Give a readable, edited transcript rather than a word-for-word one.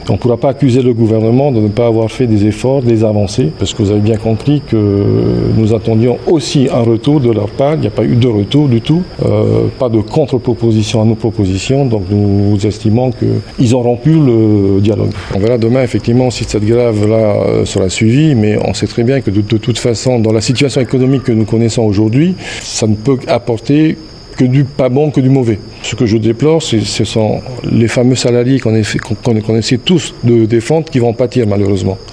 On ne pourra pas accuser le gouvernement de ne pas avoir fait des efforts, des avancées, parce que vous avez bien compris que nous attendions aussi un retour de leur part. Il n'y a pas eu de retour du tout, pas de contre-proposition à nos propositions, donc nous estimons qu'ils ont rompu le dialogue. On verra demain effectivement si cette grève-là sera suivie, mais on sait très bien que de toute façon, dans la situation économique que nous connaissons aujourd'hui, ça ne peut apporter que du pas bon, que du mauvais. Ce que je déplore, ce sont les fameux salariés qu'on essaie tous de défendre qui vont pâtir malheureusement.